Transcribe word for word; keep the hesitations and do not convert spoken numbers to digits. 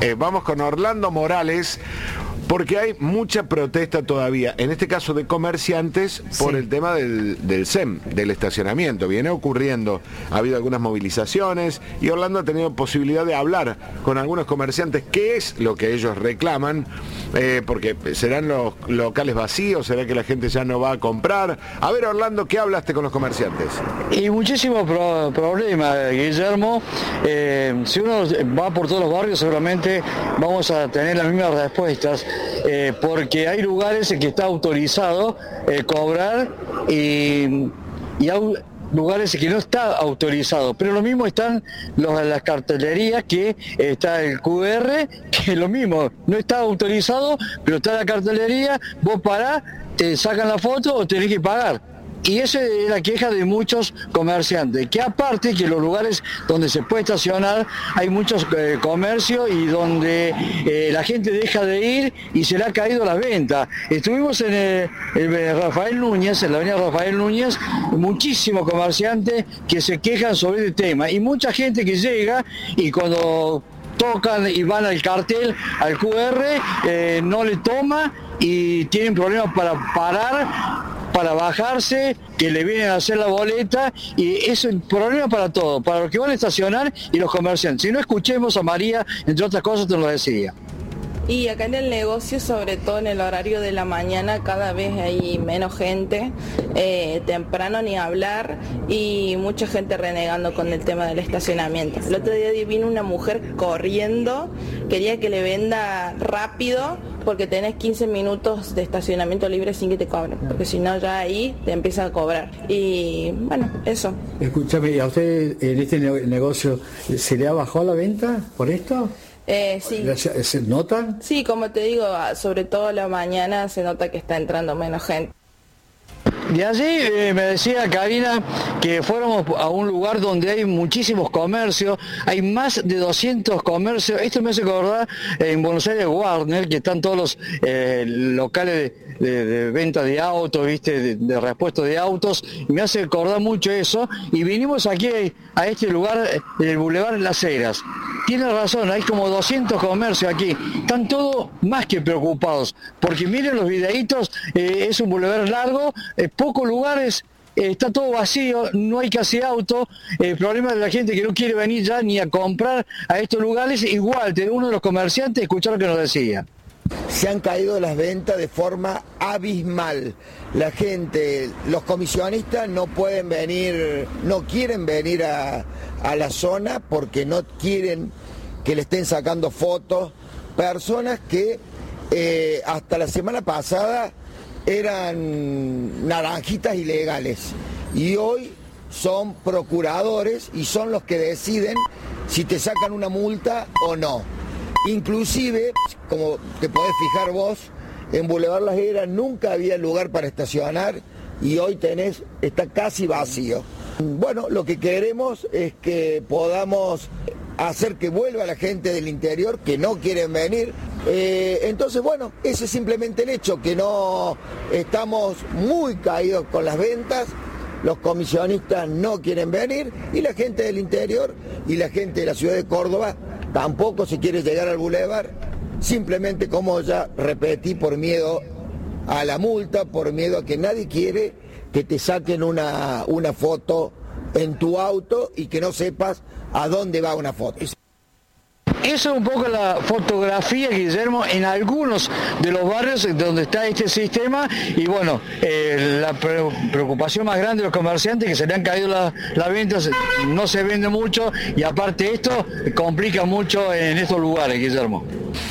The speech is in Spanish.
Eh, vamos con Orlando Morales, porque hay mucha protesta todavía, en este caso de comerciantes, por sí. el tema del, del S E M, del estacionamiento. Viene ocurriendo, ha habido algunas movilizaciones y Orlando ha tenido posibilidad de hablar con algunos comerciantes qué es lo que ellos reclaman, eh, porque serán los locales vacíos, será que la gente ya no va a comprar. A ver, Orlando, ¿qué hablaste con los comerciantes? Y muchísimos pro problemas, Guillermo. Eh, si uno va por todos los barrios, seguramente vamos a tener las mismas respuestas. Eh, porque hay lugares en que está autorizado eh, cobrar y, y hay lugares en que no está autorizado, pero lo mismo están los, las cartelerías, que eh, está el Q R, que es lo mismo, no está autorizado, pero está la cartelería, vos parás, te sacan la foto o tenés que pagar. Y esa es la queja de muchos comerciantes, que aparte que los lugares donde se puede estacionar hay muchos eh, comercios y donde eh, la gente deja de ir y se le ha caído la venta. Estuvimos en el, el Rafael Núñez, en la avenida Rafael Núñez, muchísimos comerciantes que se quejan sobre este tema y mucha gente que llega y cuando tocan y van al cartel, al Q R, eh, no le toma y tienen problemas para parar, para bajarse, que le vienen a hacer la boleta, y es un problema para todo, para los que van a estacionar y los comerciantes. Si no, escuchemos a María, entre otras cosas, te lo decía. Y acá en el negocio, sobre todo en el horario de la mañana, cada vez hay menos gente, eh, temprano ni hablar, y mucha gente renegando con el tema del estacionamiento. El otro día vino una mujer corriendo, quería que le venda rápido, porque tenés quince minutos de estacionamiento libre sin que te cobren, porque si no ya ahí te empiezan a cobrar. Y bueno, eso. Escúchame, ¿a usted en este negocio se le ha bajado la venta por esto? Eh, sí. ¿Se notan? Sí, como te digo, sobre todo a la mañana se nota que está entrando menos gente. Y allí eh, me decía Karina que fuéramos a un lugar donde hay muchísimos comercios, hay más de doscientos comercios. Esto me hace acordar eh, en Buenos Aires Warner, que están todos los eh, locales de, de, de venta de autos, viste, de, de repuesto de autos, y me hace acordar mucho eso. Y vinimos aquí a este lugar, el Boulevard Las Heras. Tiene razón, hay como doscientos comercios aquí, están todos más que preocupados, porque miren los videitos, eh, es un boulevard largo, eh, pocos lugares, eh, está todo vacío, no hay casi auto, el eh, problema de la gente que no quiere venir ya ni a comprar a estos lugares. Igual, uno de los comerciantes, escuchar lo que nos decía. Se han caído las ventas de forma abismal. La gente, los comisionistas no pueden venir, no quieren venir a, a la zona porque no quieren que le estén sacando fotos. Personas que eh, hasta la semana pasada eran naranjitas ilegales y hoy son procuradores y son los que deciden si te sacan una multa o no. Inclusive, como te podés fijar vos, en Boulevard Las Heras nunca había lugar para estacionar y hoy tenés, está casi vacío. Bueno, lo que queremos es que podamos hacer que vuelva la gente del interior que no quieren venir. Eh, entonces, bueno, ese es simplemente el hecho, que no estamos muy caídos con las ventas, los comisionistas no quieren venir y la gente del interior y la gente de la ciudad de Córdoba tampoco se quiere llegar al bulevar, simplemente, como ya repetí, por miedo a la multa, por miedo a que nadie quiere que te saquen una, una foto en tu auto y que no sepas a dónde va una foto. Eso es un poco la fotografía, Guillermo, en algunos de los barrios donde está este sistema. Y bueno, eh, la preocupación más grande de los comerciantes, que se le han caído las la ventas, no se vende mucho y aparte esto complica mucho en estos lugares, Guillermo.